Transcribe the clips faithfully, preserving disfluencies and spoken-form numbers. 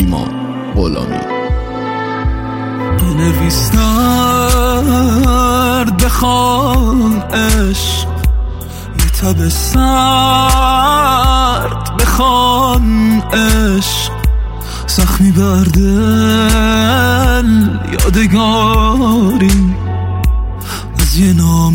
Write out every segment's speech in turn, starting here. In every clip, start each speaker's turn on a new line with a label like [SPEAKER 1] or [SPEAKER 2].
[SPEAKER 1] نیما غلامی.
[SPEAKER 2] بنویس درد بخوان عشق، یه تب سرد بخوان عشق، زخمی بر دل یادگاری از یه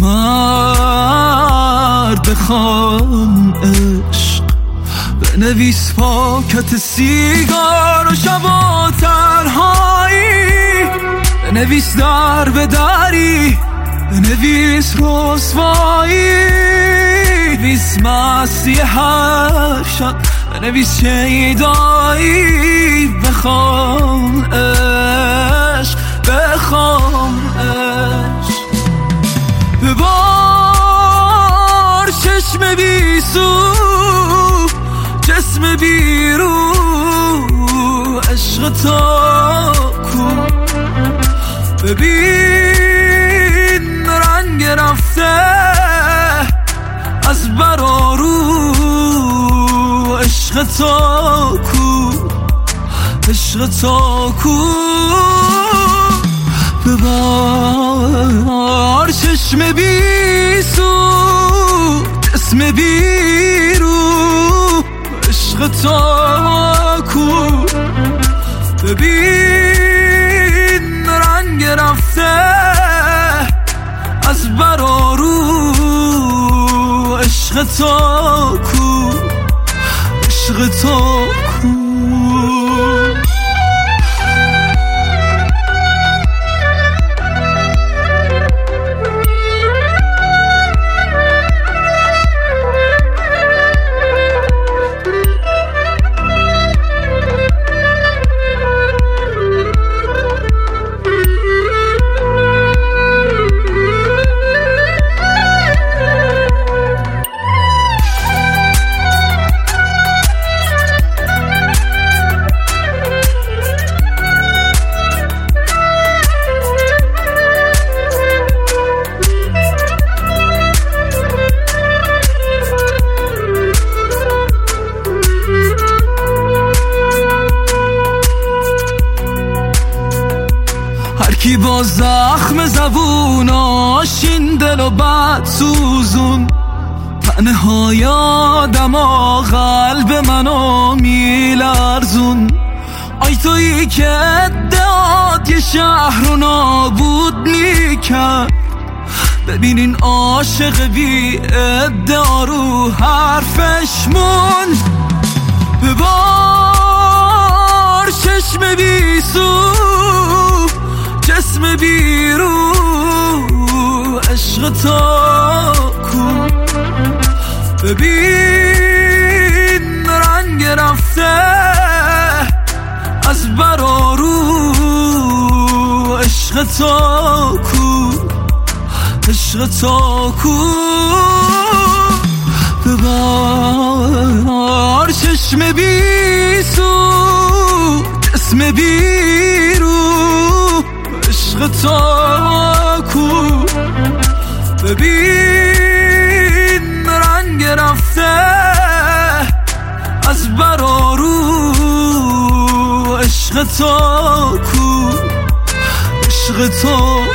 [SPEAKER 2] نامرد بخوان عشق. بنویس پاکت سیگار و شبا تنهایی، بنویس در به دری، بنویس رسوایی، بنویس مستی هر شب، بنویس شیدایی. بخوام عشق، بخوام عشق، ببار چشم بی سو جسم بی رو، عشق تا کو. ببین رنگ رفته از برارو، عشق تا کو، عشق تا کو. ببار چشم بی سو جسم بی رو، عشق تا کو. ببین رنگ رفته از برارو، عشق تا کو، عشق تا کو. کی با زخم زبوناش این دل و بد سوزون، تنهای آدم و قلب منو میلرزون. آی تویی که ادعاد یه شهر رو نابود میکرد، ببینین عاشق بی ادعا رو حرفش مون. ببار چشم بی سو جسم بی رو، عشق تا کو. ببین رنگ رفته از برارو، عشق تا کو، عشق تا کو. ببار چشم بی سو جسم بی رو، عشق تا کو. ببین رنگ رفته از برارو، عشق تا کو، عشق تا